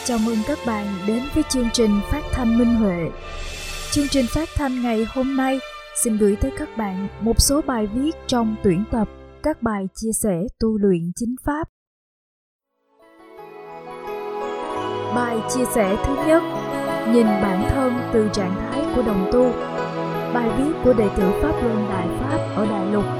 Chào mừng các bạn đến với chương trình phát thanh Minh Huệ. Chương trình phát thanh ngày hôm nay xin gửi tới các bạn một số bài viết trong tuyển tập các bài chia sẻ tu luyện chính pháp. Bài chia sẻ thứ nhất: nhìn bản thân từ trạng thái của đồng tu. Bài viết của đệ tử Pháp Luân Đại Pháp ở Đại Lục.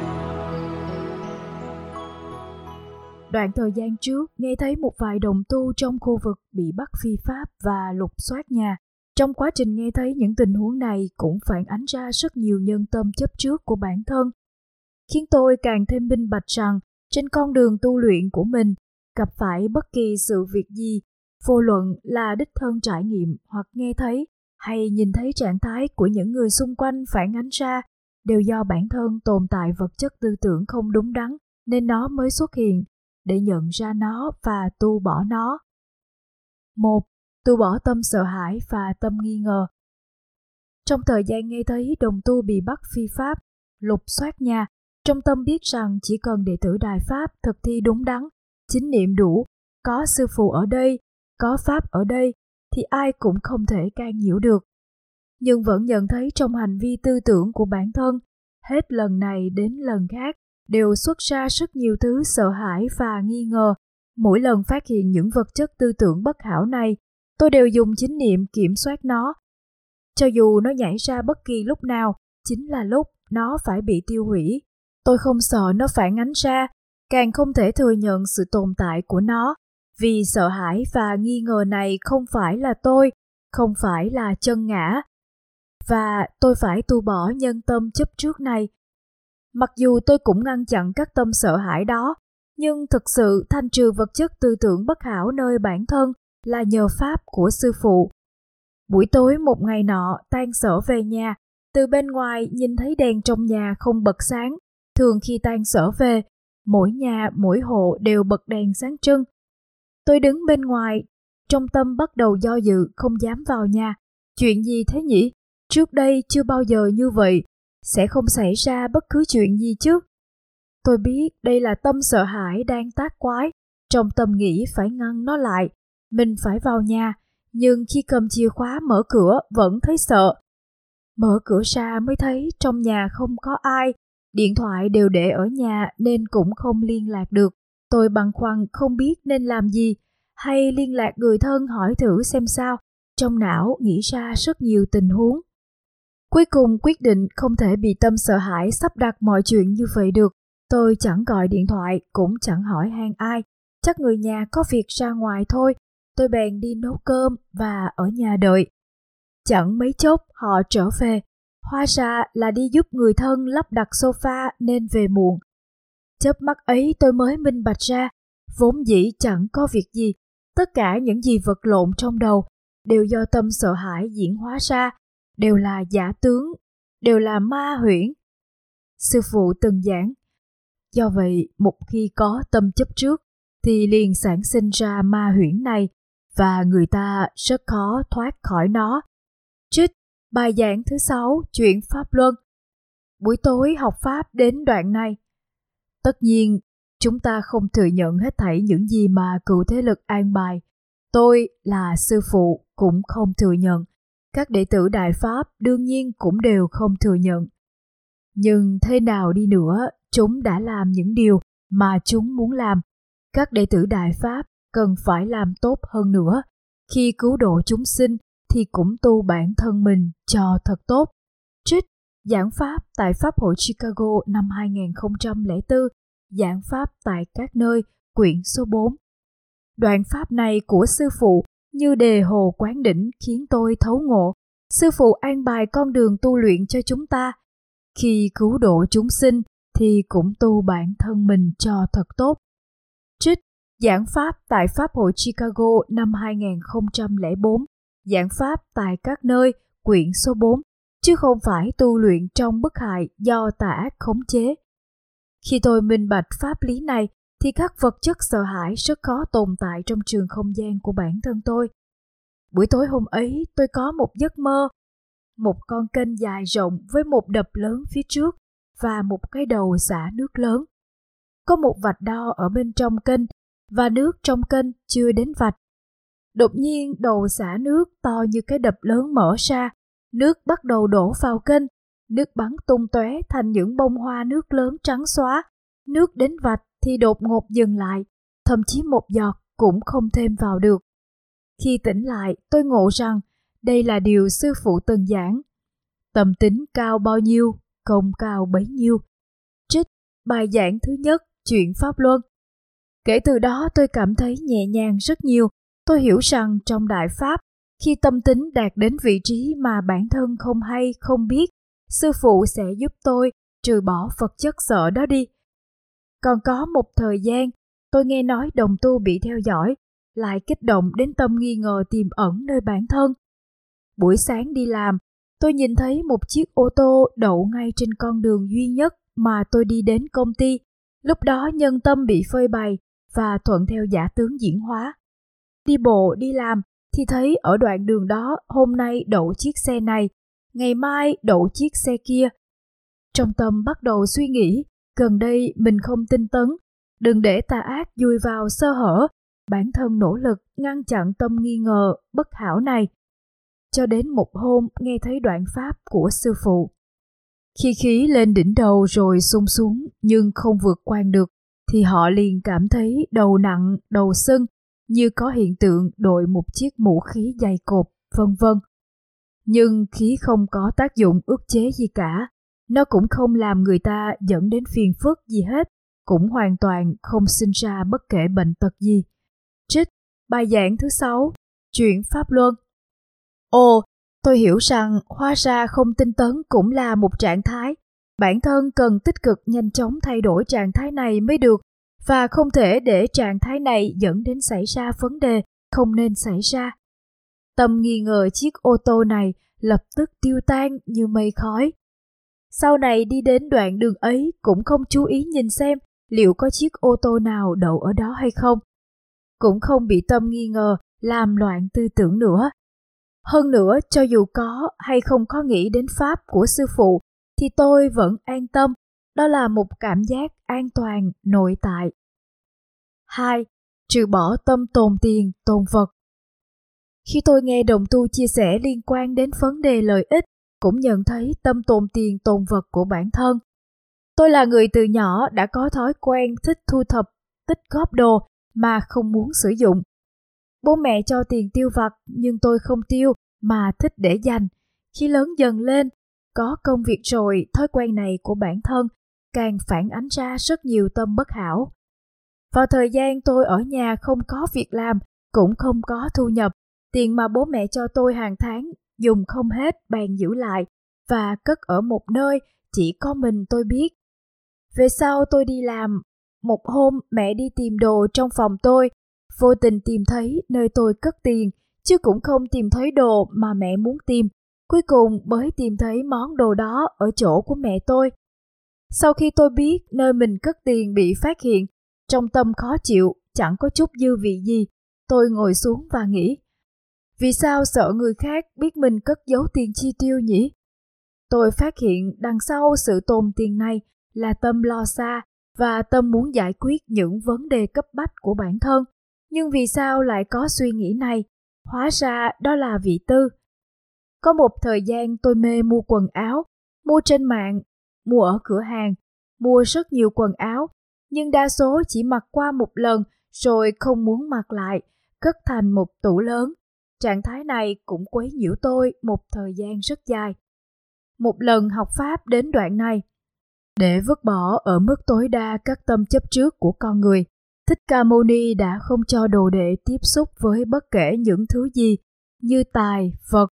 Đoạn thời gian trước, nghe thấy một vài đồng tu trong khu vực bị bắt phi pháp và lục soát nhà. Trong quá trình nghe thấy những tình huống này cũng phản ánh ra rất nhiều nhân tâm chấp trước của bản thân, khiến tôi càng thêm minh bạch rằng trên con đường tu luyện của mình, gặp phải bất kỳ sự việc gì, vô luận là đích thân trải nghiệm hoặc nghe thấy hay nhìn thấy trạng thái của những người xung quanh phản ánh ra, đều do bản thân tồn tại vật chất tư tưởng không đúng đắn nên nó mới xuất hiện. Để nhận ra nó và tu bỏ nó. 1. Tu bỏ tâm sợ hãi và tâm nghi ngờ. Trong thời gian nghe thấy đồng tu bị bắt phi pháp, lục soát nhà, trong tâm biết rằng chỉ cần đệ tử Đại Pháp thực thi đúng đắn, chính niệm đủ, có sư phụ ở đây, có pháp ở đây, thì ai cũng không thể can nhiễu được. Nhưng vẫn nhận thấy trong hành vi tư tưởng của bản thân, hết lần này đến lần khác, đều xuất ra rất nhiều thứ sợ hãi và nghi ngờ. Mỗi lần phát hiện những vật chất tư tưởng bất hảo này, tôi đều dùng chính niệm kiểm soát nó. Cho dù nó nhảy ra bất kỳ lúc nào, chính là lúc nó phải bị tiêu hủy. Tôi không sợ nó phản ánh ra, càng không thể thừa nhận sự tồn tại của nó, vì sợ hãi và nghi ngờ này không phải là tôi, không phải là chân ngã. Và tôi phải tu bỏ nhân tâm chấp trước này. Mặc dù tôi cũng ngăn chặn các tâm sợ hãi đó, nhưng thực sự thanh trừ vật chất tư tưởng bất hảo nơi bản thân là nhờ pháp của sư phụ. Buổi tối một ngày nọ, tan sở về nhà, từ bên ngoài nhìn thấy đèn trong nhà không bật sáng. Thường khi tan sở về, mỗi nhà mỗi hộ đều bật đèn sáng trưng. Tôi đứng bên ngoài, trong tâm bắt đầu do dự, không dám vào nhà. Chuyện gì thế nhỉ? Trước đây chưa bao giờ như vậy. Sẽ không xảy ra bất cứ chuyện gì chứ. Tôi biết đây là tâm sợ hãi đang tác quái, trong tâm nghĩ phải ngăn nó lại, mình phải vào nhà, nhưng khi cầm chìa khóa mở cửa vẫn thấy sợ. Mở cửa ra mới thấy trong nhà không có ai, điện thoại đều để ở nhà nên cũng không liên lạc được. Tôi băn khoăn không biết nên làm gì, hay liên lạc người thân hỏi thử xem sao, trong não nghĩ ra rất nhiều tình huống. Cuối cùng quyết định không thể bị tâm sợ hãi sắp đặt mọi chuyện như vậy được. Tôi chẳng gọi điện thoại, cũng chẳng hỏi han ai. Chắc người nhà có việc ra ngoài thôi. Tôi bèn đi nấu cơm và ở nhà đợi. Chẳng mấy chốc họ trở về. Hóa ra là đi giúp người thân lắp đặt sofa nên về muộn. Chớp mắt ấy tôi mới minh bạch ra. Vốn dĩ chẳng có việc gì. Tất cả những gì vật lộn trong đầu đều do tâm sợ hãi diễn hóa ra. Đều là giả tướng, đều là ma huyễn. Sư phụ từng giảng, do vậy một khi có tâm chấp trước thì liền sản sinh ra ma huyễn này và người ta rất khó thoát khỏi nó. Trích bài giảng thứ 6 chuyện Pháp Luân. Buổi tối học Pháp đến đoạn này. Tất nhiên, chúng ta không thừa nhận hết thảy những gì mà cựu thế lực an bài. Tôi là sư phụ cũng không thừa nhận. Các đệ tử Đại Pháp đương nhiên cũng đều không thừa nhận. Nhưng thế nào đi nữa, chúng đã làm những điều mà chúng muốn làm. Các đệ tử Đại Pháp cần phải làm tốt hơn nữa. Khi cứu độ chúng sinh thì cũng tu bản thân mình cho thật tốt. Trích giảng Pháp tại Pháp hội Chicago năm 2004, giảng Pháp tại các nơi, quyển số 4. Đoạn Pháp này của sư phụ như đề hồ quán đỉnh khiến tôi thấu ngộ. Sư phụ an bài con đường tu luyện cho chúng ta. Khi cứu độ chúng sinh thì cũng tu bản thân mình cho thật tốt. Trích giảng Pháp tại Pháp hội Chicago năm 2004, giảng Pháp tại các nơi, quyển số 4, chứ không phải tu luyện trong bức hại do tà ác khống chế. Khi tôi minh bạch pháp lý này thì các vật chất sợ hãi rất khó tồn tại trong trường không gian của bản thân tôi. Buổi tối hôm ấy tôi có một giấc mơ. Một con kênh dài rộng với một đập lớn phía trước và một cái đầu xả nước lớn. Có một vạch đo ở bên trong kênh và nước trong kênh chưa đến vạch. Đột nhiên đầu xả nước to như cái đập lớn mở ra, nước bắt đầu đổ vào kênh, nước bắn tung tóe thành những bông hoa nước lớn trắng xóa. Nước đến vạch thì đột ngột dừng lại, thậm chí một giọt cũng không thêm vào được. Khi tỉnh lại, tôi ngộ rằng đây là điều sư phụ từng giảng. Tâm tính cao bao nhiêu, công cao bấy nhiêu. Trích bài giảng thứ nhất, chuyện Pháp Luân. Kể từ đó tôi cảm thấy nhẹ nhàng rất nhiều. Tôi hiểu rằng trong Đại Pháp, khi tâm tính đạt đến vị trí mà bản thân không hay, không biết, sư phụ sẽ giúp tôi trừ bỏ vật chất sợ đó đi. Còn có một thời gian, tôi nghe nói đồng tu bị theo dõi, lại kích động đến tâm nghi ngờ tiềm ẩn nơi bản thân. Buổi sáng đi làm, tôi nhìn thấy một chiếc ô tô đậu ngay trên con đường duy nhất mà tôi đi đến công ty. Lúc đó nhân tâm bị phơi bày và thuận theo giả tướng diễn hóa. Đi bộ đi làm thì thấy ở đoạn đường đó hôm nay đậu chiếc xe này, ngày mai đậu chiếc xe kia. Trong tâm bắt đầu suy nghĩ, gần đây mình không tinh tấn, đừng để tà ác dùi vào sơ hở, bản thân nỗ lực ngăn chặn tâm nghi ngờ bất hảo này. Cho đến một hôm nghe thấy đoạn pháp của sư phụ. Khi khí lên đỉnh đầu rồi xung xuống nhưng không vượt qua được, thì họ liền cảm thấy đầu nặng, đầu sưng, như có hiện tượng đội một chiếc mũ khí dày cộp, vân vân. Nhưng khí không có tác dụng ức chế gì cả, nó cũng không làm người ta dẫn đến phiền phức gì hết, cũng hoàn toàn không sinh ra bất kể bệnh tật gì. Trích bài giảng thứ 6, chuyện Pháp Luân. Ồ, tôi hiểu rằng hóa ra không tinh tấn cũng là một trạng thái. Bản thân cần tích cực nhanh chóng thay đổi trạng thái này mới được, và không thể để trạng thái này dẫn đến xảy ra vấn đề không nên xảy ra. Tâm nghi ngờ chiếc ô tô này lập tức tiêu tan như mây khói. Sau này đi đến đoạn đường ấy cũng không chú ý nhìn xem liệu có chiếc ô tô nào đậu ở đó hay không. Cũng không bị tâm nghi ngờ làm loạn tư tưởng nữa. Hơn nữa, cho dù có hay không có nghĩ đến pháp của sư phụ, thì tôi vẫn an tâm. Đó là một cảm giác an toàn nội tại. 2. Trừ bỏ tâm tồn tiền, tồn vật. Khi tôi nghe đồng tu chia sẻ liên quan đến vấn đề lợi ích, cũng nhận thấy tâm tồn tiền tồn vật của bản thân. Tôi là người từ nhỏ đã có thói quen thích thu thập, tích góp đồ mà không muốn sử dụng. Bố mẹ cho tiền tiêu vặt nhưng tôi không tiêu mà thích để dành. Khi lớn dần lên, có công việc rồi, thói quen này của bản thân càng phản ánh ra rất nhiều tâm bất hảo. Vào thời gian tôi ở nhà không có việc làm, cũng không có thu nhập, tiền mà bố mẹ cho tôi hàng tháng dùng không hết bèn giữ lại và cất ở một nơi chỉ có mình tôi biết. Về sau tôi đi làm, một hôm mẹ đi tìm đồ trong phòng tôi, vô tình tìm thấy nơi tôi cất tiền, chứ cũng không tìm thấy đồ mà mẹ muốn tìm. Cuối cùng mới tìm thấy món đồ đó ở chỗ của mẹ tôi. Sau khi tôi biết nơi mình cất tiền bị phát hiện, trong tâm khó chịu, chẳng có chút dư vị gì, tôi ngồi xuống và nghĩ, vì sao sợ người khác biết mình cất giấu tiền chi tiêu nhỉ? Tôi phát hiện đằng sau sự tồn tiền này là tâm lo xa và tâm muốn giải quyết những vấn đề cấp bách của bản thân. Nhưng vì sao lại có suy nghĩ này? Hóa ra đó là vị tư. Có một thời gian tôi mê mua quần áo, mua trên mạng, mua ở cửa hàng, mua rất nhiều quần áo, nhưng đa số chỉ mặc qua một lần rồi không muốn mặc lại, cất thành một tủ lớn. Trạng thái này cũng quấy nhiễu tôi một thời gian rất dài. Một lần học Pháp đến đoạn này, để vứt bỏ ở mức tối đa các tâm chấp trước của con người, Thích Ca Mâu Ni đã không cho đồ đệ tiếp xúc với bất kể những thứ gì như tài, vật.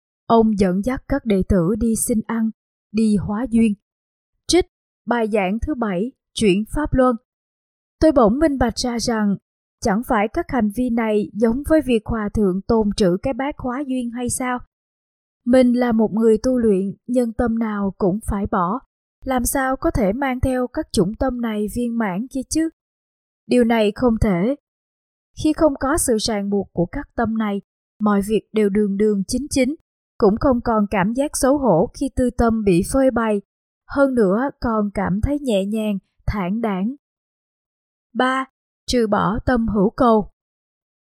Ông dẫn dắt các đệ tử đi xin ăn, đi hóa duyên. Trích bài giảng thứ 7, chuyện Pháp Luân. Tôi bỗng minh bạch ra rằng, chẳng phải các hành vi này giống với việc hòa thượng tồn trữ cái bát hóa duyên hay sao? Mình là một người tu luyện, nhân tâm nào cũng phải bỏ. Làm sao có thể mang theo các chủng tâm này viên mãn kia chứ? Điều này không thể. Khi không có sự ràng buộc của các tâm này, mọi việc đều đường đường chính chính, cũng không còn cảm giác xấu hổ khi tư tâm bị phơi bày, hơn nữa còn cảm thấy nhẹ nhàng, thản đãng. 3. Trừ bỏ tâm hữu cầu.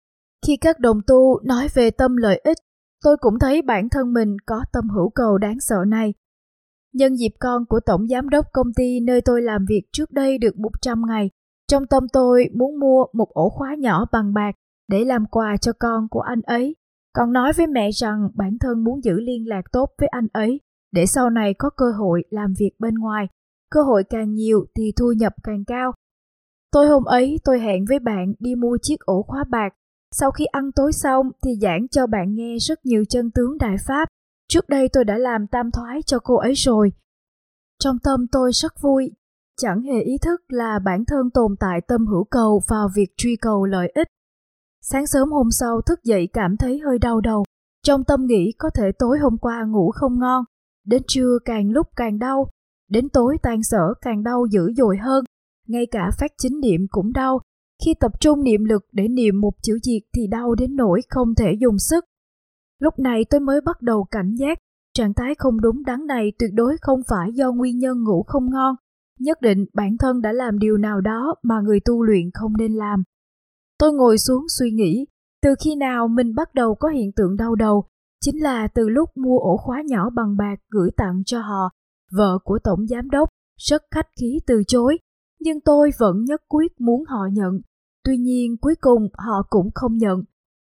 Khi các đồng tu nói về tâm lợi ích, tôi cũng thấy bản thân mình có tâm hữu cầu đáng sợ này. Nhân dịp con của tổng giám đốc công ty nơi tôi làm việc trước đây được 100 ngày, trong tâm tôi muốn mua một ổ khóa nhỏ bằng bạc để làm quà cho con của anh ấy. Còn nói với mẹ rằng bản thân muốn giữ liên lạc tốt với anh ấy để sau này có cơ hội làm việc bên ngoài. Cơ hội càng nhiều thì thu nhập càng cao. Tối hôm ấy tôi hẹn với bạn đi mua chiếc ổ khóa bạc. Sau khi ăn tối xong thì giảng cho bạn nghe rất nhiều chân tướng Đại Pháp. Trước đây tôi đã làm tam thoái cho cô ấy rồi. Trong tâm tôi rất vui, chẳng hề ý thức là bản thân tồn tại tâm hữu cầu vào việc truy cầu lợi ích. Sáng sớm hôm sau thức dậy cảm thấy hơi đau đầu. Trong tâm nghĩ có thể tối hôm qua ngủ không ngon. Đến trưa càng lúc càng đau. Đến tối tan sở càng đau dữ dội hơn. Ngay cả phát chính niệm cũng đau. Khi tập trung niệm lực để niệm một chữ diệt thì đau đến nỗi không thể dùng sức. Lúc này tôi mới bắt đầu cảnh giác. Trạng thái không đúng đắn này tuyệt đối không phải do nguyên nhân ngủ không ngon. Nhất định bản thân đã làm điều nào đó mà người tu luyện không nên làm. Tôi ngồi xuống suy nghĩ, từ khi nào mình bắt đầu có hiện tượng đau đầu, chính là từ lúc mua ổ khóa nhỏ bằng bạc gửi tặng cho họ. Vợ của tổng giám đốc rất khách khí từ chối, nhưng tôi vẫn nhất quyết muốn họ nhận. Tuy nhiên cuối cùng họ cũng không nhận.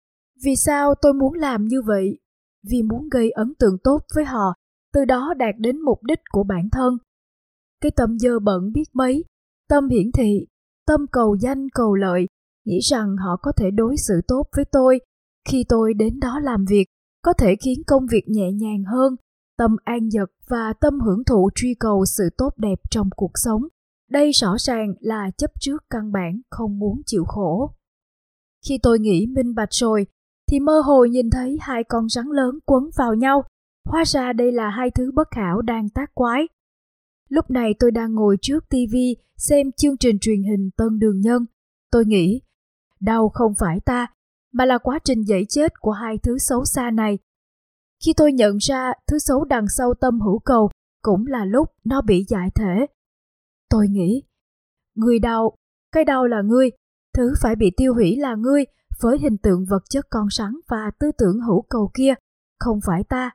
Vì sao tôi muốn làm như vậy? Vì muốn gây ấn tượng tốt với họ, từ đó đạt đến mục đích của bản thân. Cái tâm dơ bẩn biết mấy, tâm hiển thị, tâm cầu danh cầu lợi, nghĩ rằng họ có thể đối xử tốt với tôi. Khi tôi đến đó làm việc, có thể khiến công việc nhẹ nhàng hơn, tâm an dật và tâm hưởng thụ truy cầu sự tốt đẹp trong cuộc sống. Đây rõ ràng là chấp trước căn bản không muốn chịu khổ. Khi tôi nghĩ minh bạch rồi, thì mơ hồ nhìn thấy hai con rắn lớn quấn vào nhau. Hóa ra đây là hai thứ bất hảo đang tác quái. Lúc này tôi đang ngồi trước tivi xem chương trình truyền hình Tân Đường Nhân. Tôi nghĩ, đau không phải ta, mà là quá trình dẫy chết của hai thứ xấu xa này. Khi tôi nhận ra thứ xấu đằng sau tâm hữu cầu cũng là lúc nó bị giải thể. Tôi nghĩ, người đau, cái đau là ngươi, thứ phải bị tiêu hủy là ngươi với hình tượng vật chất con rắn và tư tưởng hữu cầu kia, không phải ta.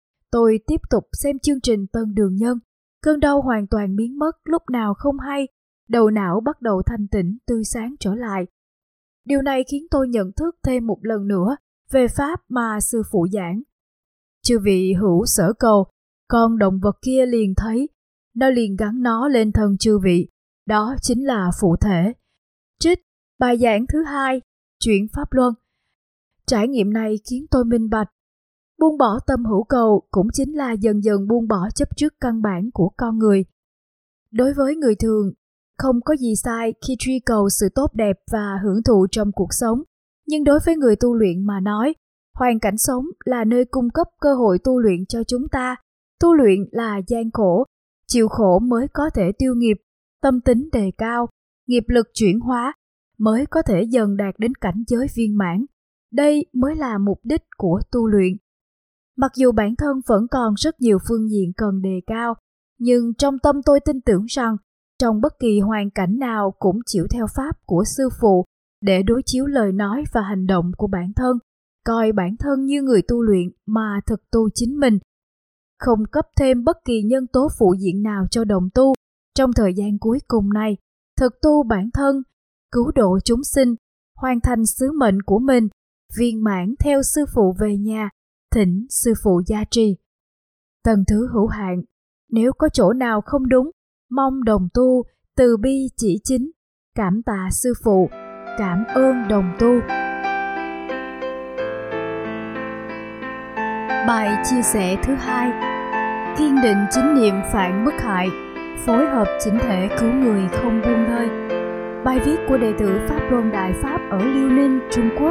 Tôi tiếp tục xem chương trình Tân Đường Nhân. Cơn đau hoàn toàn biến mất lúc nào không hay, đầu não bắt đầu thanh tĩnh tươi sáng trở lại. Điều này khiến tôi nhận thức thêm một lần nữa về pháp mà sư phụ giảng. Chư vị hữu sở cầu, con động vật kia liền thấy, nó liền gắn nó lên thân chư vị, đó chính là phụ thể. Trích bài giảng thứ 2, Chuyển Pháp Luân. Trải nghiệm này khiến tôi minh bạch. Buông bỏ tâm hữu cầu cũng chính là dần dần buông bỏ chấp trước căn bản của con người. Đối với người thường, không có gì sai khi truy cầu sự tốt đẹp và hưởng thụ trong cuộc sống. Nhưng đối với người tu luyện mà nói, hoàn cảnh sống là nơi cung cấp cơ hội tu luyện cho chúng ta. Tu luyện là gian khổ, chịu khổ mới có thể tiêu nghiệp, tâm tính đề cao, nghiệp lực chuyển hóa, mới có thể dần đạt đến cảnh giới viên mãn. Đây mới là mục đích của tu luyện. Mặc dù bản thân vẫn còn rất nhiều phương diện cần đề cao, nhưng trong tâm tôi tin tưởng rằng trong bất kỳ hoàn cảnh nào cũng chịu theo pháp của sư phụ để đối chiếu lời nói và hành động của bản thân, coi bản thân như người tu luyện mà thực tu chính mình. Không cấp thêm bất kỳ nhân tố phụ diện nào cho đồng tu trong thời gian cuối cùng này, thực tu bản thân, cứu độ chúng sinh, hoàn thành sứ mệnh của mình, viên mãn theo sư phụ về nhà, thỉnh sư phụ gia trì. Tầng thứ hữu hạn, nếu có chỗ nào không đúng, mong đồng tu từ bi chỉ chính, cảm tạ sư phụ, cảm ơn đồng tu. Bài chia sẻ thứ 2, kiên định chính niệm phản bất hại, phối hợp chỉnh thể cứu người không buông lơi. Bài viết của đệ tử Pháp Luân Đại Pháp ở Liêu Ninh, Trung Quốc.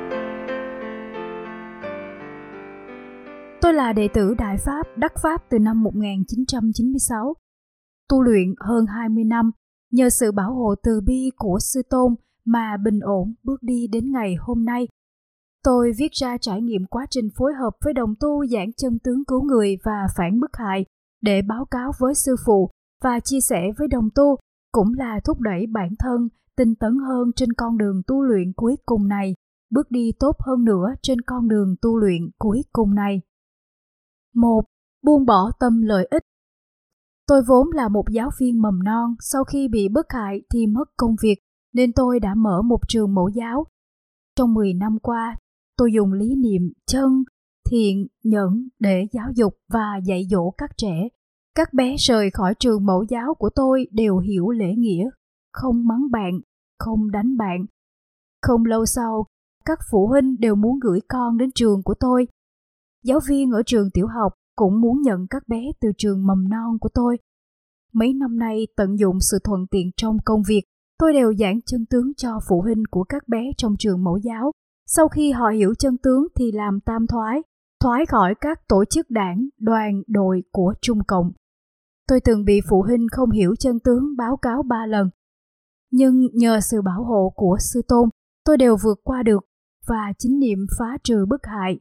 Tôi là đệ tử Đại Pháp, đắc Pháp từ năm 1996. Tu luyện hơn 20 năm, nhờ sự bảo hộ từ bi của Sư Tôn mà bình ổn bước đi đến ngày hôm nay. Tôi viết ra trải nghiệm quá trình phối hợp với đồng tu giảng chân tướng cứu người và phản bức hại để báo cáo với sư phụ và chia sẻ với đồng tu, cũng là thúc đẩy bản thân tinh tấn hơn trên con đường tu luyện cuối cùng này bước đi tốt hơn nữa trên con đường tu luyện cuối cùng này. 1. Buông bỏ tâm lợi ích. Tôi vốn là một giáo viên mầm non, sau khi bị bức hại thì mất công việc, nên tôi đã mở một trường mẫu giáo. Trong 10 năm qua, tôi dùng lý niệm chân, thiện, nhẫn để giáo dục và dạy dỗ các trẻ. Các bé rời khỏi trường mẫu giáo của tôi đều hiểu lễ nghĩa, không mắng bạn, không đánh bạn. Không lâu sau, các phụ huynh đều muốn gửi con đến trường của tôi. Giáo viên ở trường tiểu học cũng muốn nhận các bé từ trường mầm non của tôi. Mấy năm nay tận dụng sự thuận tiện trong công việc, tôi đều giảng chân tướng cho phụ huynh của các bé trong trường mẫu giáo. Sau khi họ hiểu chân tướng thì làm tam thoái khỏi các tổ chức đảng, đoàn, đội của Trung Cộng. Tôi từng bị phụ huynh không hiểu chân tướng báo cáo 3 lần. Nhưng nhờ sự bảo hộ của sư tôn, tôi đều vượt qua được và chính niệm phá trừ bức hại.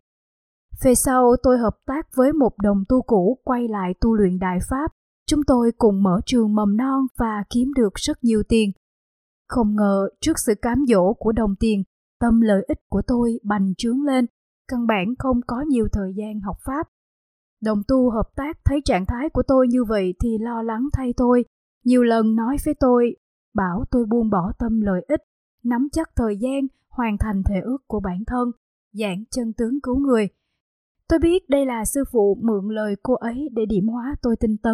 Về sau tôi hợp tác với một đồng tu cũ quay lại tu luyện Đại Pháp. Chúng tôi cùng mở trường mầm non và kiếm được rất nhiều tiền. Không ngờ trước sự cám dỗ của đồng tiền, tâm lợi ích của tôi bành trướng lên, căn bản không có nhiều thời gian học Pháp. Đồng tu hợp tác thấy trạng thái của tôi như vậy thì lo lắng thay tôi, nhiều lần nói với tôi, bảo tôi buông bỏ tâm lợi ích, nắm chắc thời gian, hoàn thành thệ ước của bản thân, giảng chân tướng cứu người. Tôi biết đây là sư phụ mượn lời cô ấy để điểm hóa tôi tinh tấn.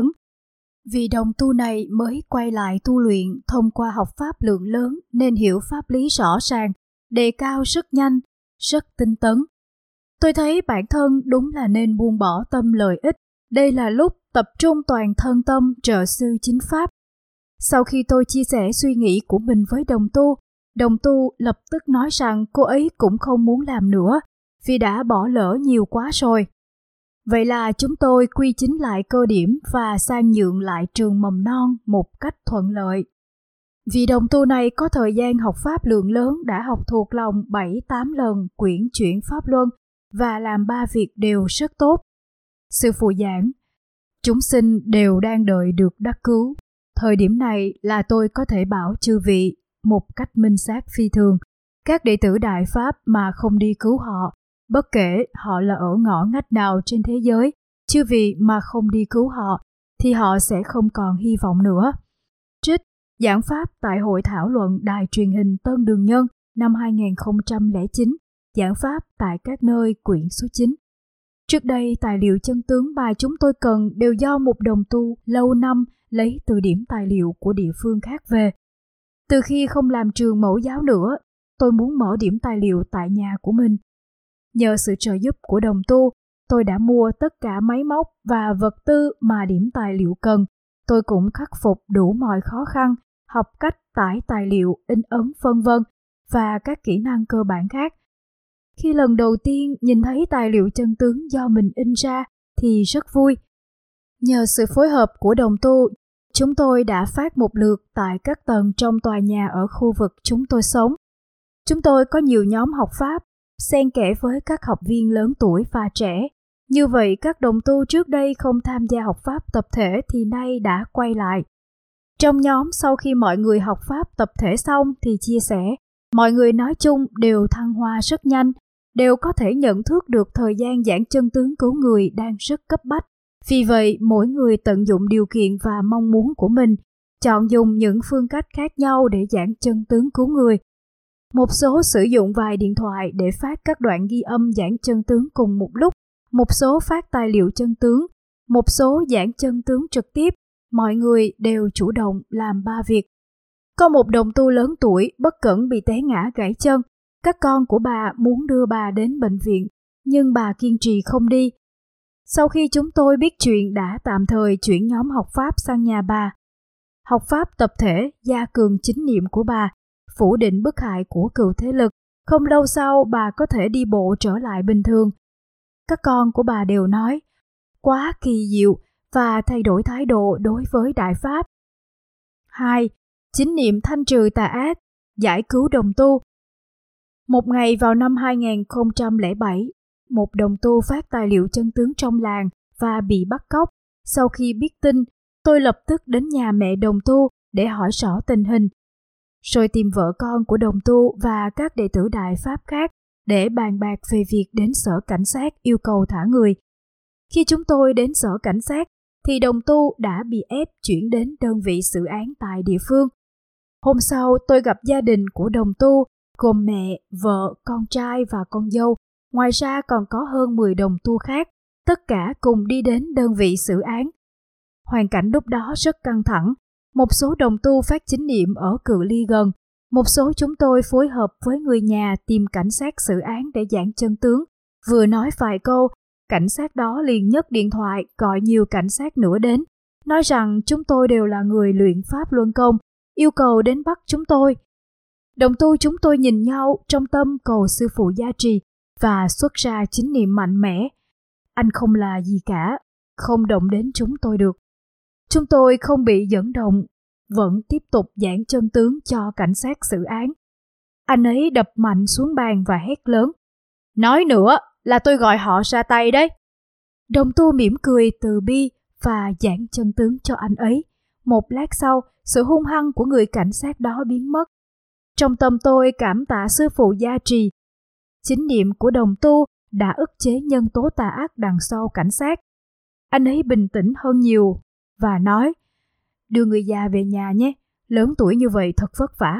Vì đồng tu này mới quay lại tu luyện thông qua học Pháp lượng lớn nên hiểu pháp lý rõ ràng, đề cao rất nhanh, rất tinh tấn. Tôi thấy bản thân đúng là nên buông bỏ tâm lợi ích. Đây là lúc tập trung toàn thân tâm trợ sư chính Pháp. Sau khi tôi chia sẻ suy nghĩ của mình với đồng tu lập tức nói rằng cô ấy cũng không muốn làm nữa vì đã bỏ lỡ nhiều quá rồi. Vậy là chúng tôi quy chính lại cơ điểm và sang nhượng lại trường mầm non một cách thuận lợi. Vì đồng tu này có thời gian học Pháp lượng lớn đã học thuộc lòng 7-8 lần quyển chuyển Pháp Luân và làm 3 việc đều rất tốt. Sư phụ giảng, chúng sinh đều đang đợi được đắc cứu. Thời điểm này là tôi có thể bảo chư vị một cách minh xác phi thường. Các đệ tử Đại Pháp mà không đi cứu họ, bất kể họ là ở ngõ ngách nào trên thế giới, chư vị mà không đi cứu họ, thì họ sẽ không còn hy vọng nữa. Trích giảng Pháp tại Hội thảo luận Đài truyền hình Tân Đường Nhân năm 2009, giảng Pháp tại các nơi quyển số 9. Trước đây, tài liệu chân tướng bài chúng tôi cần đều do một đồng tu lâu năm lấy từ điểm tài liệu của địa phương khác về. Từ khi không làm trường mẫu giáo nữa, tôi muốn mở điểm tài liệu tại nhà của mình. Nhờ sự trợ giúp của đồng tu, tôi đã mua tất cả máy móc và vật tư mà điểm tài liệu cần. Tôi cũng khắc phục đủ mọi khó khăn, học cách tải tài liệu, in ấn v.v. và các kỹ năng cơ bản khác. Khi lần đầu tiên nhìn thấy tài liệu chân tướng do mình in ra thì rất vui. Nhờ sự phối hợp của đồng tu, chúng tôi đã phát một lượt tại các tầng trong tòa nhà ở khu vực chúng tôi sống. Chúng tôi có nhiều nhóm học Pháp, xen kẽ với các học viên lớn tuổi và trẻ. Như vậy các đồng tu trước đây không tham gia học Pháp tập thể thì nay đã quay lại. Trong nhóm sau khi mọi người học Pháp tập thể xong thì chia sẻ, mọi người nói chung đều thăng hoa rất nhanh, đều có thể nhận thức được thời gian giảng chân tướng cứu người đang rất cấp bách. Vì vậy, mỗi người tận dụng điều kiện và mong muốn của mình, chọn dùng những phương cách khác nhau để giảng chân tướng cứu người. Một số sử dụng vài điện thoại để phát các đoạn ghi âm giảng chân tướng cùng một lúc, một số phát tài liệu chân tướng, một số giảng chân tướng trực tiếp. Mọi người đều chủ động làm 3 việc. Có một đồng tu lớn tuổi bất cẩn bị té ngã gãy chân. Các con của bà muốn đưa bà đến bệnh viện, nhưng bà kiên trì không đi. Sau khi chúng tôi biết chuyện đã tạm thời chuyển nhóm học Pháp sang nhà bà. Học Pháp tập thể gia cường chính niệm của bà, phủ định bức hại của cựu thế lực. Không lâu sau bà có thể đi bộ trở lại bình thường. Các con của bà đều nói, quá kỳ diệu và thay đổi thái độ đối với Đại Pháp. 2. Chính niệm thanh trừ tà ác, giải cứu đồng tu. Một ngày vào năm 2007, một đồng tu phát tài liệu chân tướng trong làng và bị bắt cóc. Sau khi biết tin, tôi lập tức đến nhà mẹ đồng tu để hỏi rõ tình hình, rồi tìm vợ con của đồng tu và các đệ tử Đại Pháp khác để bàn bạc về việc đến sở cảnh sát yêu cầu thả người. Khi chúng tôi đến sở cảnh sát, thì đồng tu đã bị ép chuyển đến đơn vị xử án tại địa phương. Hôm sau, tôi gặp gia đình của đồng tu, gồm mẹ, vợ, con trai và con dâu. Ngoài ra còn có hơn 10 đồng tu khác, tất cả cùng đi đến đơn vị xử án. Hoàn cảnh lúc đó rất căng thẳng. Một số đồng tu phát chính niệm ở cự ly gần. Một số chúng tôi phối hợp với người nhà tìm cảnh sát xử án để giảng chân tướng. Vừa nói vài câu, cảnh sát đó liền nhấc điện thoại gọi nhiều cảnh sát nữa đến, nói rằng chúng tôi đều là người luyện pháp luân công, yêu cầu đến bắt chúng tôi. Đồng tu chúng tôi nhìn nhau trong tâm cầu sư phụ gia trì và xuất ra chính niệm mạnh mẽ. Anh không là gì cả, không động đến chúng tôi được. Chúng tôi không bị dẫn động, vẫn tiếp tục giảng chân tướng cho cảnh sát xử án. Anh ấy đập mạnh xuống bàn và hét lớn: "Nói nữa là tôi gọi họ ra tay đấy." Đồng tu mỉm cười từ bi và giảng chân tướng cho anh ấy. Một lát sau, sự hung hăng của người cảnh sát đó biến mất. Trong tâm tôi cảm tạ sư phụ gia trì. Chính niệm của đồng tu đã ức chế nhân tố tà ác đằng sau cảnh sát. Anh ấy bình tĩnh hơn nhiều và nói: "Đưa người già về nhà nhé, lớn tuổi như vậy thật vất vả."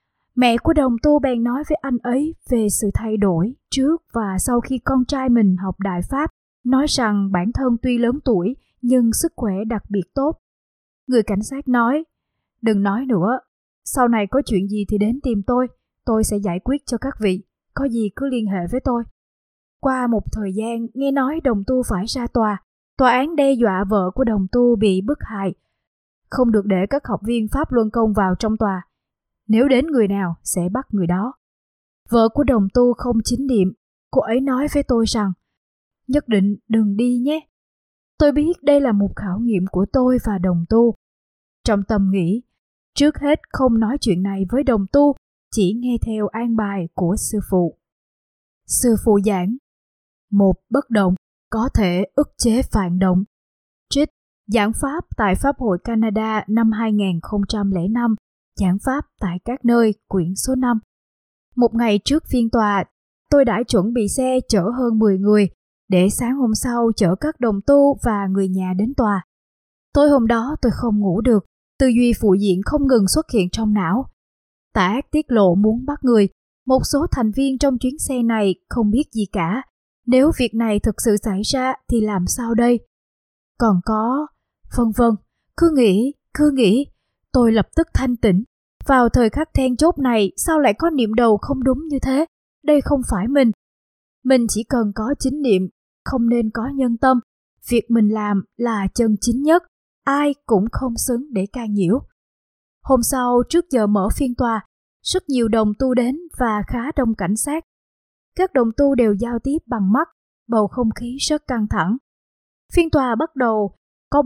Mẹ của đồng tu bèn nói với anh ấy về sự thay đổi trước và sau khi con trai mình học Đại Pháp, nói rằng bản thân tuy lớn tuổi nhưng sức khỏe đặc biệt tốt. Người cảnh sát nói: "Đừng nói nữa, sau này có chuyện gì thì đến tìm tôi sẽ giải quyết cho các vị, có gì cứ liên hệ với tôi." Qua một thời gian, nghe nói đồng tu phải ra tòa án đe dọa vợ của đồng tu bị bức hại, không được để các học viên Pháp Luân Công vào trong tòa. Nếu đến người nào sẽ bắt người đó. Vợ của đồng tu không chính niệm, cô ấy nói với tôi rằng: "Nhất định đừng đi nhé." Tôi biết đây là một khảo nghiệm của tôi và đồng tu. Trong tâm nghĩ, trước hết không nói chuyện này với đồng tu, chỉ nghe theo an bài của sư phụ. Sư phụ giảng: một bất động có thể ức chế phản động. Trích giảng pháp tại Pháp hội Canada năm 2005, giảng pháp tại các nơi, quyển số 5. Một ngày trước phiên tòa, tôi đã chuẩn bị xe chở hơn 10 người để sáng hôm sau chở các đồng tu và người nhà đến tòa. Tối hôm đó tôi không ngủ được, tư duy phụ diện không ngừng xuất hiện trong não. Tà ác tiết lộ muốn bắt người. Một số thành viên trong chuyến xe này không biết gì cả. Nếu việc này thực sự xảy ra thì làm sao đây? Còn có... vân vân. Cứ nghĩ. Tôi lập tức thanh tỉnh. Vào thời khắc then chốt này, sao lại có niệm đầu không đúng như thế? Đây không phải mình. Mình chỉ cần có chính niệm, không nên có nhân tâm. Việc mình làm là chân chính nhất. Ai cũng không xứng để can nhiễu. Hôm sau, trước giờ mở phiên tòa, rất nhiều đồng tu đến và khá đông cảnh sát. Các đồng tu đều giao tiếp bằng mắt, bầu không khí rất căng thẳng. Phiên tòa bắt đầu, có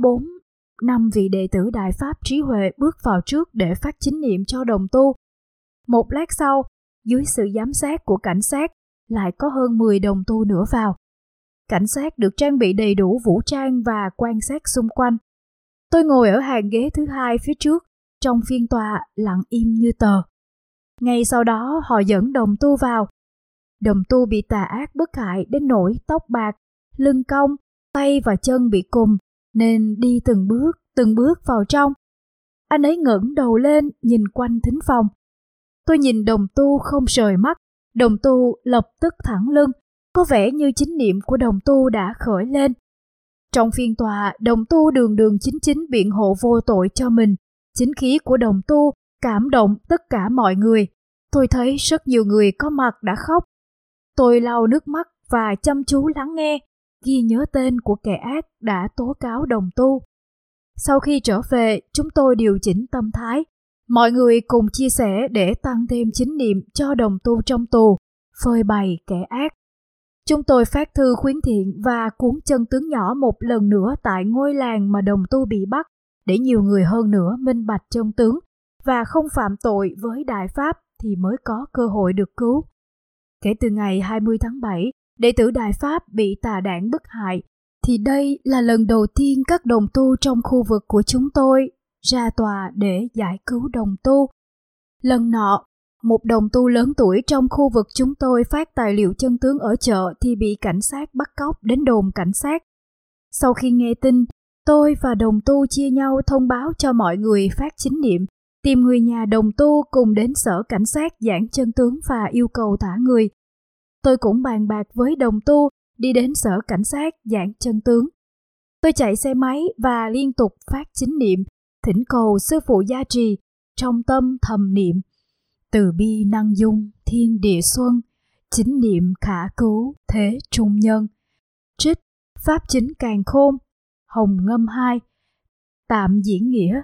4-5 vị đệ tử Đại Pháp trí huệ bước vào trước để phát chính niệm cho đồng tu. Một lát sau, dưới sự giám sát của cảnh sát, lại có hơn 10 đồng tu nữa vào. Cảnh sát được trang bị đầy đủ vũ trang và quan sát xung quanh. Tôi ngồi ở hàng ghế thứ 2 phía trước, trong phiên tòa lặng im như tờ. Ngay sau đó họ dẫn đồng tu vào. Đồng tu bị tà ác bức hại đến nỗi tóc bạc, lưng cong, tay và chân bị cùm, nên đi từng bước vào trong. Anh ấy ngẩng đầu lên nhìn quanh thính phòng. Tôi nhìn đồng tu không rời mắt. Đồng tu lập tức thẳng lưng, có vẻ như chính niệm của đồng tu đã khởi lên. Trong phiên tòa, đồng tu đường chính biện hộ vô tội cho mình. Chính khí của đồng tu cảm động tất cả mọi người. Tôi thấy rất nhiều người có mặt đã khóc. Tôi lau nước mắt và chăm chú lắng nghe, ghi nhớ tên của kẻ ác đã tố cáo đồng tu. Sau khi trở về, chúng tôi điều chỉnh tâm thái. Mọi người cùng chia sẻ để tăng thêm chính niệm cho đồng tu trong tù, phơi bày kẻ ác. Chúng tôi phát thư khuyến thiện và cuốn chân tướng nhỏ một lần nữa tại ngôi làng mà đồng tu bị bắt, để nhiều người hơn nữa minh bạch chân tướng và không phạm tội với Đại Pháp thì mới có cơ hội được cứu. Kể từ ngày 20 tháng 7, đệ tử Đại Pháp bị tà đảng bức hại, thì đây là lần đầu tiên các đồng tu trong khu vực của chúng tôi ra tòa để giải cứu đồng tu. Lần nọ, Một đồng tu lớn tuổi trong khu vực chúng tôi phát tài liệu chân tướng ở chợ thì bị cảnh sát bắt cóc đến đồn cảnh sát. Sau khi nghe tin, tôi và đồng tu chia nhau thông báo cho mọi người phát chính niệm, tìm người nhà đồng tu cùng đến sở cảnh sát giảng chân tướng và yêu cầu thả người. Tôi cũng bàn bạc với đồng tu đi đến sở cảnh sát giảng chân tướng. Tôi chạy xe máy và liên tục phát chính niệm, thỉnh cầu sư phụ gia trì, trong tâm thầm niệm: từ bi năng dung thiên địa xuân, chính niệm khả cứu thế trung nhân. Trích Pháp chính càn khôn, Hồng Ngâm 2. Tạm diễn nghĩa: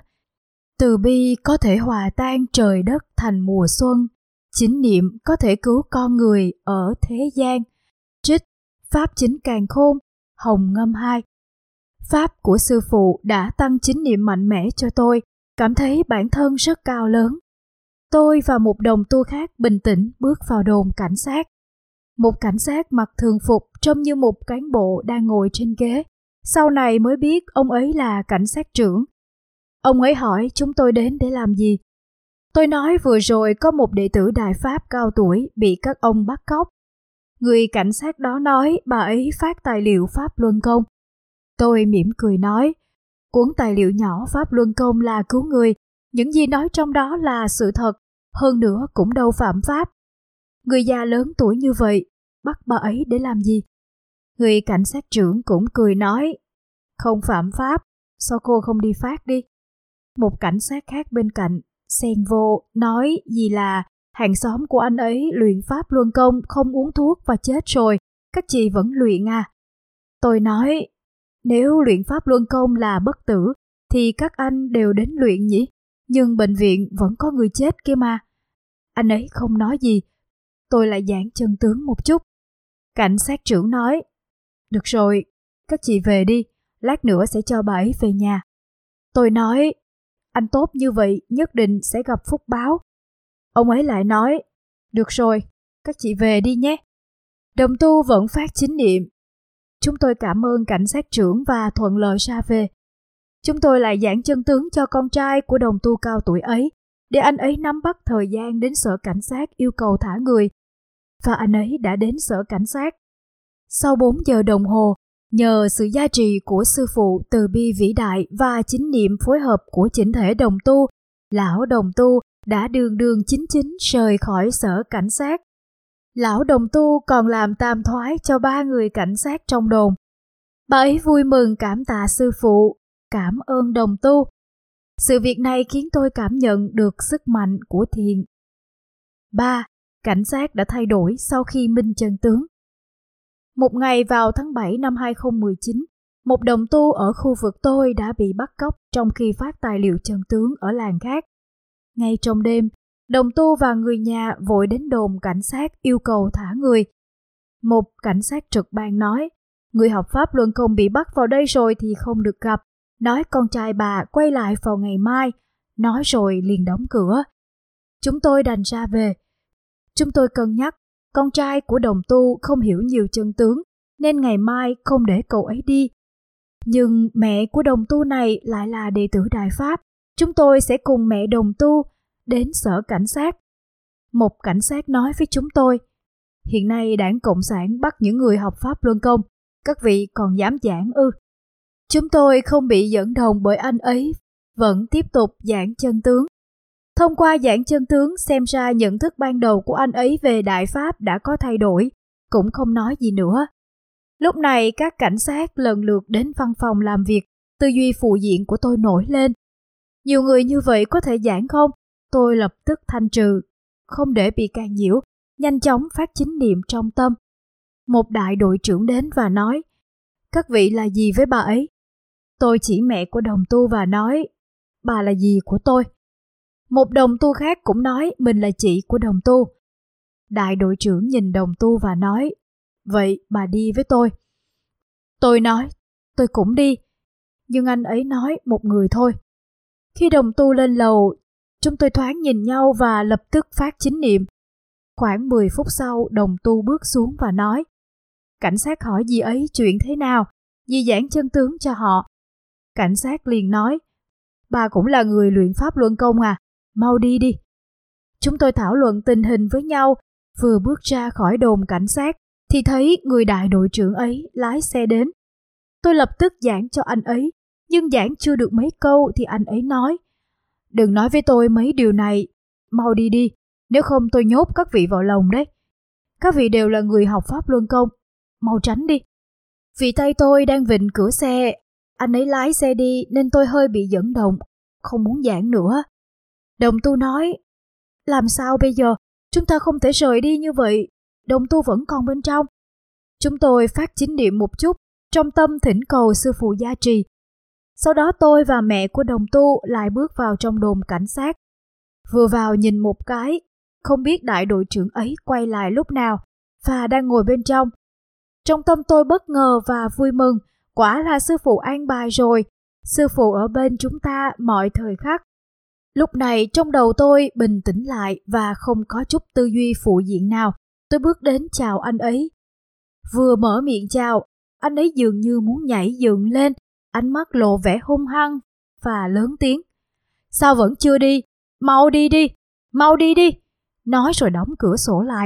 từ bi có thể hòa tan trời đất thành mùa xuân, chính niệm có thể cứu con người ở thế gian. Trích Pháp chính càn khôn, Hồng Ngâm 2. Pháp của sư phụ đã tăng chính niệm mạnh mẽ cho tôi, cảm thấy bản thân rất cao lớn. Tôi và một đồng tu khác bình tĩnh bước vào đồn cảnh sát. Một cảnh sát mặc thường phục trông như một cán bộ đang ngồi trên ghế. Sau này mới biết ông ấy là cảnh sát trưởng. Ông ấy hỏi chúng tôi đến để làm gì. Tôi nói vừa rồi có một đệ tử Đại Pháp cao tuổi bị các ông bắt cóc. Người cảnh sát đó nói bà ấy phát tài liệu Pháp Luân Công. Tôi mỉm cười nói, cuốn tài liệu nhỏ Pháp Luân Công là cứu người, những gì nói trong đó là sự thật, hơn nữa cũng đâu phạm pháp. Người già lớn tuổi như vậy, bắt bà ấy để làm gì? Người cảnh sát trưởng cũng cười nói, không phạm pháp, sao cô không đi phát đi? Một cảnh sát khác bên cạnh xen vô nói gì là hàng xóm của anh ấy luyện Pháp Luân Công không uống thuốc và chết rồi, các chị vẫn luyện à? Tôi nói, nếu luyện Pháp Luân Công là bất tử thì các anh đều đến luyện nhỉ? Nhưng bệnh viện vẫn có người chết kia mà. Anh ấy không nói gì. Tôi lại giảng chân tướng một chút. Cảnh sát trưởng nói, được rồi, các chị về đi, lát nữa sẽ cho bà ấy về nhà. Tôi nói, anh tốt như vậy nhất định sẽ gặp phúc báo. Ông ấy lại nói, được rồi, các chị về đi nhé. Đồng tu vẫn phát chính niệm. Chúng tôi cảm ơn cảnh sát trưởng và thuận lợi ra về. Chúng tôi lại giảng chân tướng cho con trai của đồng tu cao tuổi ấy, để anh ấy nắm bắt thời gian đến sở cảnh sát yêu cầu thả người. Và anh ấy đã đến sở cảnh sát. Sau 4 giờ đồng hồ, nhờ sự gia trì của sư phụ từ bi vĩ đại và chính niệm phối hợp của chỉnh thể đồng tu, lão đồng tu đã đường đường chính chính rời khỏi sở cảnh sát. Lão đồng tu còn làm tam thoái cho 3 người cảnh sát trong đồn. Bà ấy vui mừng cảm tạ sư phụ, cảm ơn đồng tu. Sự việc này khiến tôi cảm nhận được sức mạnh của thiền. 3. Cảnh sát đã thay đổi sau khi minh chân tướng. Một ngày vào tháng 7 năm 2019, một đồng tu ở khu vực tôi đã bị bắt cóc trong khi phát tài liệu chân tướng ở làng khác. Ngay trong đêm, đồng tu và người nhà vội đến đồn cảnh sát yêu cầu thả người. Một cảnh sát trực ban nói, người học Pháp Luân Công bị bắt vào đây rồi thì không được gặp, nói con trai bà quay lại vào ngày mai, nói rồi liền đóng cửa. Chúng tôi đành ra về. Chúng tôi cân nhắc, con trai của đồng tu không hiểu nhiều chân tướng, nên ngày mai không để cậu ấy đi. Nhưng mẹ của đồng tu này lại là đệ tử Đại Pháp, chúng tôi sẽ cùng mẹ đồng tu đến sở cảnh sát. Một cảnh sát nói với chúng tôi, hiện nay Đảng Cộng sản bắt những người học Pháp Luân Công, các vị còn dám giảng ư? Chúng tôi không bị dẫn đồng bởi anh ấy, vẫn tiếp tục giảng chân tướng. Thông qua giảng chân tướng xem ra nhận thức ban đầu của anh ấy về Đại Pháp đã có thay đổi, cũng không nói gì nữa. Lúc này các cảnh sát lần lượt đến văn phòng làm việc, tư duy phụ diện của tôi nổi lên. Nhiều người như vậy có thể giảng không? Tôi lập tức thanh trừ, không để bị can nhiễu, nhanh chóng phát chính niệm trong tâm. Một đại đội trưởng đến và nói, các vị là gì với bà ấy? Tôi chỉ mẹ của đồng tu và nói, bà là dì của tôi. Một đồng tu khác cũng nói mình là chị của đồng tu. Đại đội trưởng nhìn đồng tu và nói, vậy bà đi với tôi. Tôi nói, tôi cũng đi. Nhưng anh ấy nói một người thôi. Khi đồng tu lên lầu, chúng tôi thoáng nhìn nhau và lập tức phát chính niệm. Khoảng 10 phút sau, đồng tu bước xuống và nói, cảnh sát hỏi dì ấy chuyện thế nào, dì giảng chân tướng cho họ. Cảnh sát liền nói, bà cũng là người luyện Pháp Luân Công à, mau đi đi. Chúng tôi thảo luận tình hình với nhau, vừa bước ra khỏi đồn cảnh sát thì thấy người đại đội trưởng ấy lái xe đến. Tôi lập tức giảng cho anh ấy, nhưng giảng chưa được mấy câu thì anh ấy nói: "Đừng nói với tôi mấy điều này, mau đi đi, nếu không tôi nhốt các vị vào lồng đấy. Các vị đều là người học pháp luân công, mau tránh đi." Vì tay tôi đang vịn cửa xe, anh ấy lái xe đi nên tôi hơi bị dẫn động, không muốn giảng nữa. Đồng tu nói: "Làm sao bây giờ? Chúng ta không thể rời đi như vậy, đồng tu vẫn còn bên trong." Chúng tôi phát chính niệm một chút, trong tâm thỉnh cầu sư phụ gia trì. Sau đó tôi và mẹ của đồng tu lại bước vào trong đồn cảnh sát. Vừa vào nhìn một cái, không biết đại đội trưởng ấy quay lại lúc nào và đang ngồi bên trong. Trong tâm tôi bất ngờ và vui mừng, quả là sư phụ an bài rồi, sư phụ ở bên chúng ta mọi thời khắc. Lúc này trong đầu tôi bình tĩnh lại và không có chút tư duy phụ diện nào. Tôi bước đến chào anh ấy. Vừa mở miệng chào, anh ấy dường như muốn nhảy dựng lên, ánh mắt lộ vẻ hung hăng và lớn tiếng: "Sao vẫn chưa đi? Mau đi đi, mau đi đi!" Nói rồi đóng cửa sổ lại.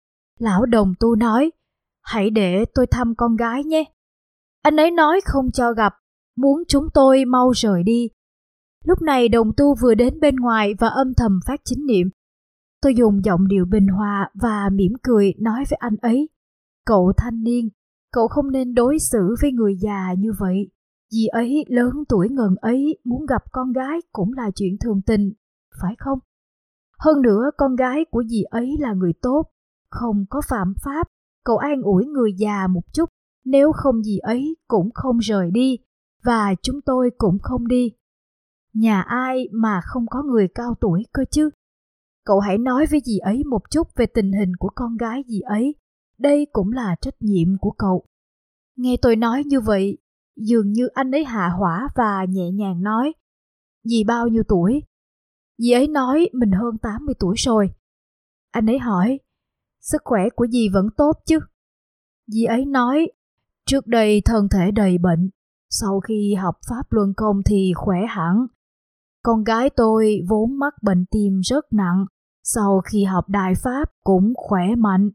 Lão đồng tu nói: "Hãy để tôi thăm con gái nhé." Anh ấy nói không cho gặp, muốn chúng tôi mau rời đi. Lúc này đồng tu vừa đến bên ngoài và âm thầm phát chính niệm. Tôi dùng giọng điệu bình hòa và mỉm cười nói với anh ấy: "Cậu thanh niên, cậu không nên đối xử với người già như vậy. Dì ấy lớn tuổi ngần ấy muốn gặp con gái cũng là chuyện thường tình, phải không? Hơn nữa con gái của dì ấy là người tốt, không có phạm pháp. Cậu an ủi người già một chút, nếu không dì ấy cũng không rời đi, và chúng tôi cũng không đi. Nhà ai mà không có người cao tuổi cơ chứ? Cậu hãy nói với dì ấy một chút về tình hình của con gái dì ấy. Đây cũng là trách nhiệm của cậu." Nghe tôi nói như vậy, dường như anh ấy hạ hỏa và nhẹ nhàng nói: "Dì bao nhiêu tuổi?" Dì ấy nói mình hơn 80 tuổi rồi. Anh ấy hỏi: "Sức khỏe của dì vẫn tốt chứ?" Dì ấy nói: "Trước đây thân thể đầy bệnh, sau khi học pháp luân công thì khỏe hẳn. Con gái tôi vốn mắc bệnh tim rất nặng, sau khi học đại pháp cũng khỏe mạnh."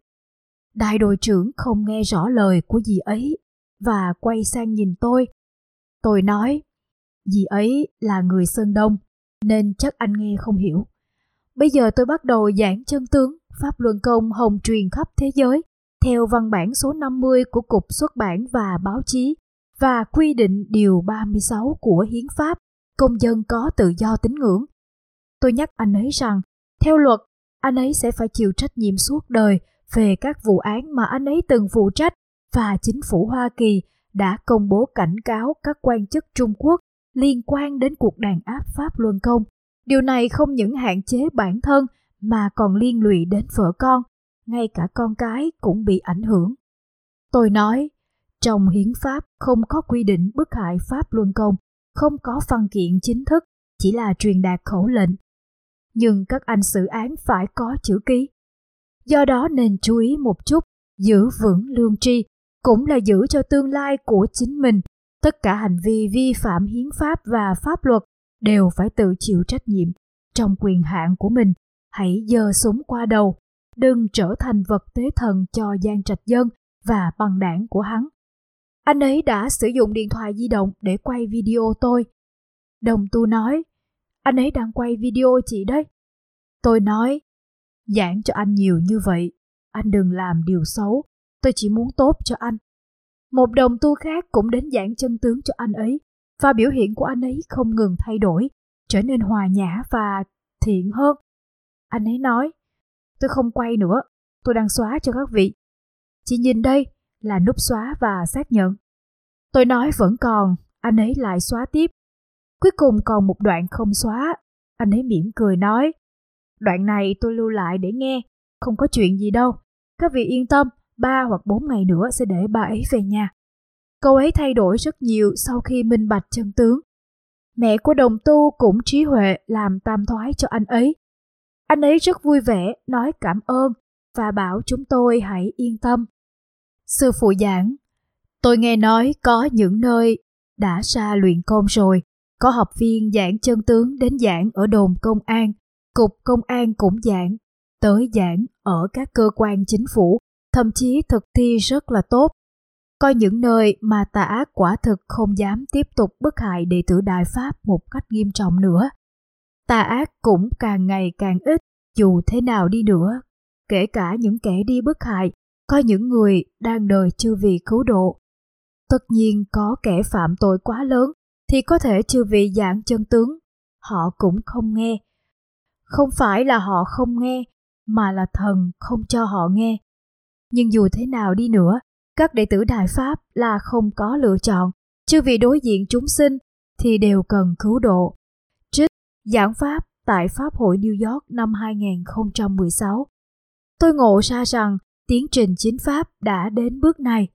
Đại đội trưởng không nghe rõ lời của dì ấy và quay sang nhìn tôi. Tôi nói: "Dì ấy là người Sơn Đông nên chắc anh nghe không hiểu. Bây giờ tôi bắt đầu giảng chân tướng pháp luân công hồng truyền khắp thế giới theo văn bản số 50 của Cục Xuất bản và Báo chí và quy định điều 36 của Hiến pháp, công dân có tự do tín ngưỡng. Tôi nhắc anh ấy rằng, theo luật, anh ấy sẽ phải chịu trách nhiệm suốt đời về các vụ án mà anh ấy từng phụ trách, và chính phủ Hoa Kỳ đã công bố cảnh cáo các quan chức Trung Quốc liên quan đến cuộc đàn áp pháp luân công. Điều này không những hạn chế bản thân mà còn liên lụy đến vợ con, ngay cả con cái cũng bị ảnh hưởng." Tôi nói: "Trong hiến pháp không có quy định bức hại pháp luân công, không có văn kiện chính thức, chỉ là truyền đạt khẩu lệnh. Nhưng các anh xử án phải có chữ ký. Do đó nên chú ý một chút, giữ vững lương tri, cũng là giữ cho tương lai của chính mình. Tất cả hành vi vi phạm hiến pháp và pháp luật đều phải tự chịu trách nhiệm. Trong quyền hạn của mình, hãy giơ súng qua đầu, đừng trở thành vật tế thần cho Giang Trạch Dân và băng đảng của hắn." Anh ấy đã sử dụng điện thoại di động để quay video tôi. Đồng tu nói: "Anh ấy đang quay video chị đấy." Tôi nói: "Giảng cho anh nhiều như vậy, anh đừng làm điều xấu, tôi chỉ muốn tốt cho anh." Một đồng tu khác cũng đến giảng chân tướng cho anh ấy, và biểu hiện của anh ấy không ngừng thay đổi, trở nên hòa nhã và thiện hơn. Anh ấy nói: "Tôi không quay nữa, tôi đang xóa cho các vị. Chị nhìn đây là nút xóa và xác nhận." Tôi nói vẫn còn, anh ấy lại xóa tiếp. Cuối cùng còn một đoạn không xóa. Anh ấy mỉm cười nói: "Đoạn này tôi lưu lại để nghe, không có chuyện gì đâu. Các vị yên tâm, 3 hoặc 4 ngày nữa sẽ để bà ấy về nhà." Cô ấy thay đổi rất nhiều sau khi minh bạch chân tướng. Mẹ của đồng tu cũng trí huệ làm tam thoái cho anh ấy. Anh ấy rất vui vẻ, nói cảm ơn và bảo chúng tôi hãy yên tâm. Sư phụ giảng: "Tôi nghe nói có những nơi đã ra luyện công rồi, có học viên giảng chân tướng đến giảng ở đồn công an. Cục công an cũng giảng, tới giảng ở các cơ quan chính phủ, thậm chí thực thi rất là tốt. Coi những nơi mà tà ác quả thực không dám tiếp tục bức hại đệ tử Đại Pháp một cách nghiêm trọng nữa. Tà ác cũng càng ngày càng ít, dù thế nào đi nữa. Kể cả những kẻ đi bức hại, coi những người đang đời chư vị cứu độ. Tất nhiên có kẻ phạm tội quá lớn thì có thể chư vị giảng chân tướng, họ cũng không nghe. Không phải là họ không nghe, mà là thần không cho họ nghe. Nhưng dù thế nào đi nữa, các đệ tử Đại Pháp là không có lựa chọn, chư vị đối diện chúng sinh thì đều cần cứu độ. Trích giảng Pháp tại Pháp hội New York năm 2016. Tôi ngộ ra rằng tiến trình chính Pháp đã đến bước này.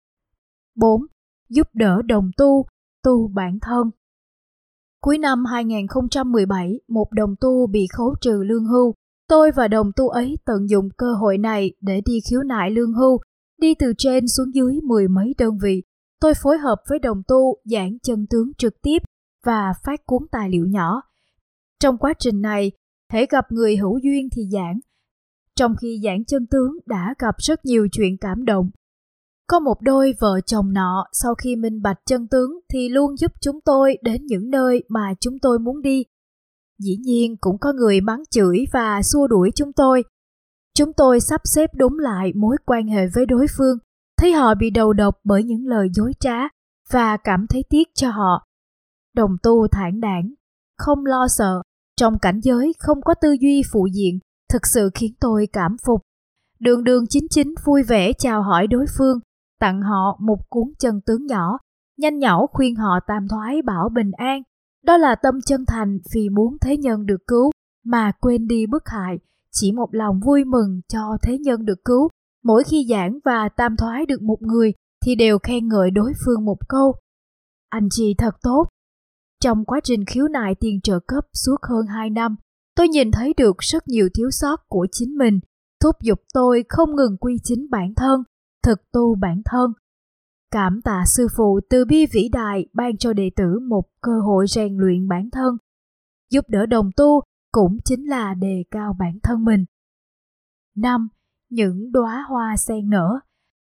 4. Giúp đỡ đồng tu, tu bản thân. Cuối năm 2017, một đồng tu bị khấu trừ lương hưu. Tôi và đồng tu ấy tận dụng cơ hội này để đi khiếu nại lương hưu, đi từ trên xuống dưới 10 mấy đơn vị. Tôi phối hợp với đồng tu giảng chân tướng trực tiếp và phát cuốn tài liệu nhỏ. Trong quá trình này, hễ gặp người hữu duyên thì giảng. Trong khi giảng chân tướng đã gặp rất nhiều chuyện cảm động. Có một đôi vợ chồng nọ sau khi minh bạch chân tướng thì luôn giúp chúng tôi đến những nơi mà chúng tôi muốn đi. Dĩ nhiên cũng có người mắng chửi và xua đuổi chúng tôi. Chúng tôi sắp xếp đúng lại mối quan hệ với đối phương, thấy họ bị đầu độc bởi những lời dối trá và cảm thấy tiếc cho họ. Đồng tu thản đãng, không lo sợ, trong cảnh giới không có tư duy phụ diện, thực sự khiến tôi cảm phục. Đường đường chính chính vui vẻ chào hỏi đối phương, tặng họ một cuốn chân tướng nhỏ, nhanh nhảu khuyên họ tam thoái bảo bình an. Đó là tâm chân thành vì muốn thế nhân được cứu mà quên đi bức hại, chỉ một lòng vui mừng cho thế nhân được cứu. Mỗi khi giảng và tam thoái được một người thì đều khen ngợi đối phương một câu: anh chị thật tốt. Trong quá trình khiếu nại tiền trợ cấp suốt hơn 2 năm, tôi nhìn thấy được rất nhiều thiếu sót của chính mình, thúc giục tôi không ngừng quy chính bản thân, thực tu bản thân. Cảm tạ sư phụ từ bi vĩ đại ban cho đệ tử một cơ hội rèn luyện bản thân. Giúp đỡ đồng tu cũng chính là đề cao bản thân mình. 5. Những đóa hoa sen nở.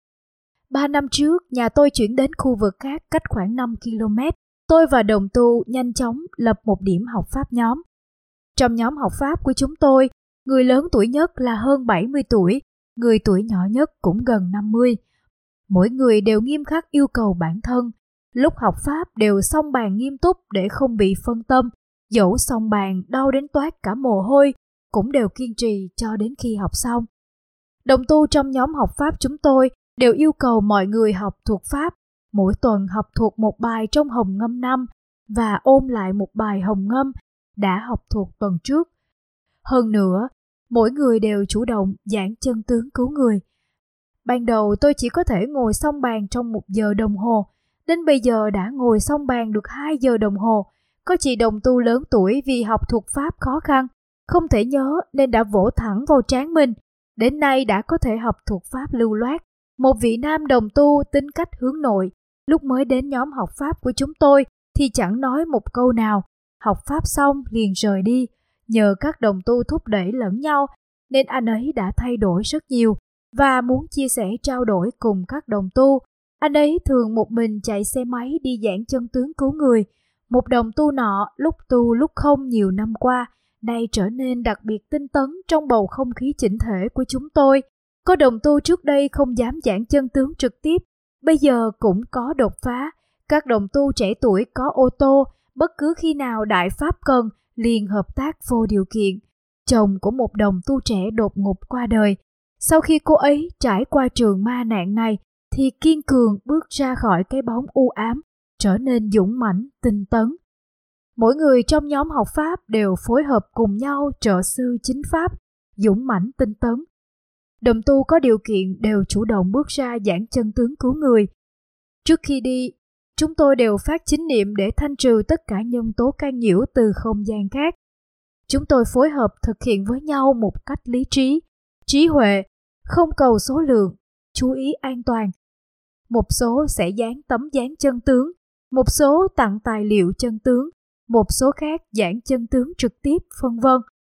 3 năm trước, nhà tôi chuyển đến khu vực khác cách khoảng 5 km. Tôi và đồng tu nhanh chóng lập một điểm học Pháp nhóm. Trong nhóm học Pháp của chúng tôi, người lớn tuổi nhất là hơn 70 tuổi, người tuổi nhỏ nhất cũng gần 50. Mỗi người đều nghiêm khắc yêu cầu bản thân. Lúc học Pháp đều song bàn nghiêm túc để không bị phân tâm. Dẫu song bàn đau đến toát cả mồ hôi, cũng đều kiên trì cho đến khi học xong. Đồng tu trong nhóm học Pháp chúng tôi đều yêu cầu mọi người học thuộc Pháp. Mỗi tuần học thuộc một bài trong Hồng Ngâm năm và ôn lại một bài Hồng Ngâm đã học thuộc tuần trước. Hơn nữa, mỗi người đều chủ động giảng chân tướng cứu người. Ban đầu tôi chỉ có thể ngồi song bàn trong 1 giờ đồng hồ, đến bây giờ đã ngồi song bàn được 2 giờ đồng hồ. Có chị đồng tu lớn tuổi vì học thuộc Pháp khó khăn, không thể nhớ nên đã vỗ thẳng vào trán mình. Đến nay đã có thể học thuộc Pháp lưu loát. Một vị nam đồng tu tính cách hướng nội, lúc mới đến nhóm học Pháp của chúng tôi thì chẳng nói một câu nào, học Pháp xong liền rời đi. Nhờ các đồng tu thúc đẩy lẫn nhau nên anh ấy đã thay đổi rất nhiều và muốn chia sẻ trao đổi cùng các đồng tu. Anh ấy thường một mình chạy xe máy đi giảng chân tướng cứu người. Một đồng tu nọ lúc tu lúc không nhiều năm qua, nay trở nên đặc biệt tinh tấn trong bầu không khí chỉnh thể của chúng tôi. Có đồng tu trước đây không dám giảng chân tướng trực tiếp, bây giờ cũng có đột phá. Các đồng tu trẻ tuổi có ô tô, bất cứ khi nào Đại Pháp cần, liền hợp tác vô điều kiện. Chồng của một đồng tu trẻ đột ngột qua đời. Sau khi cô ấy trải qua trường ma nạn này, thì kiên cường bước ra khỏi cái bóng u ám, trở nên dũng mãnh, tinh tấn. Mỗi người trong nhóm học Pháp đều phối hợp cùng nhau trợ sư chính Pháp, dũng mãnh tinh tấn. Đồng tu có điều kiện đều chủ động bước ra giảng chân tướng cứu người. Trước khi đi, chúng tôi đều phát chính niệm để thanh trừ tất cả nhân tố can nhiễu từ không gian khác. Chúng tôi phối hợp thực hiện với nhau một cách lý trí, trí huệ, không cầu số lượng, chú ý an toàn. Một số sẽ dán tấm dán chân tướng, một số tặng tài liệu chân tướng, một số khác giảng chân tướng trực tiếp, vân vân.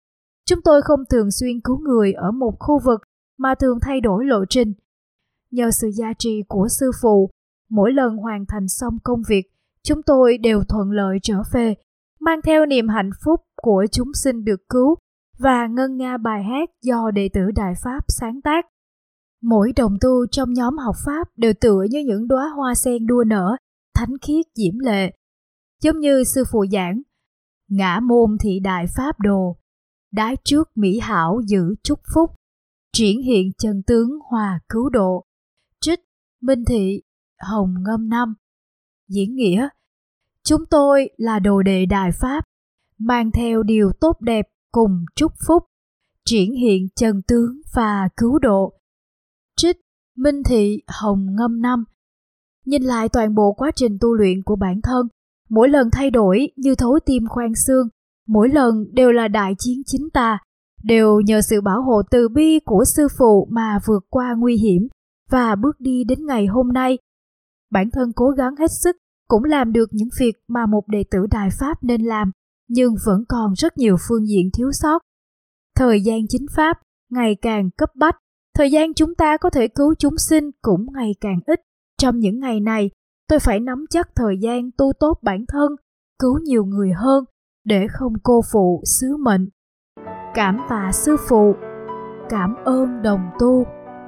Chúng tôi không thường xuyên cứu người ở một khu vực mà thường thay đổi lộ trình. Nhờ sự gia trì của sư phụ, mỗi lần hoàn thành xong công việc, chúng tôi đều thuận lợi trở về, mang theo niềm hạnh phúc của chúng sinh được cứu và ngân nga bài hát do đệ tử Đại Pháp sáng tác. Mỗi đồng tu trong nhóm học Pháp đều tựa như những đóa hoa sen đua nở, thánh khiết diễm lệ. Giống như sư phụ giảng, ngã môn thị Đại Pháp đồ, đái trước mỹ hảo giữ chúc phúc, triển hiện chân tướng hòa cứu độ. Trích Minh Thị Hồng Ngâm Năm. Diễn nghĩa: chúng tôi là đồ đệ Đại Pháp, mang theo điều tốt đẹp cùng chúc phúc, triển hiện chân tướng và cứu độ. Trích Minh Thị Hồng Ngâm Năm. Nhìn lại toàn bộ quá trình tu luyện của bản thân, mỗi lần thay đổi như thấu tim khoan xương, mỗi lần đều là đại chiến chính tà, đều nhờ sự bảo hộ từ bi của sư phụ mà vượt qua nguy hiểm và bước đi đến ngày hôm nay. Bản thân cố gắng hết sức cũng làm được những việc mà một đệ tử Đại Pháp nên làm, nhưng vẫn còn rất nhiều phương diện thiếu sót. Thời gian chính Pháp ngày càng cấp bách, thời gian chúng ta có thể cứu chúng sinh cũng ngày càng ít. Trong những ngày này, tôi phải nắm chắc thời gian tu tốt bản thân, cứu nhiều người hơn, để không cô phụ sứ mệnh. Cảm tạ sư phụ, cảm ơn đồng tu.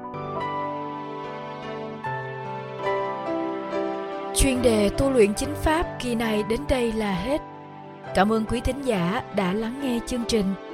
Chuyên đề tu luyện chính Pháp kỳ này đến đây là hết. Cảm ơn quý thính giả đã lắng nghe chương trình.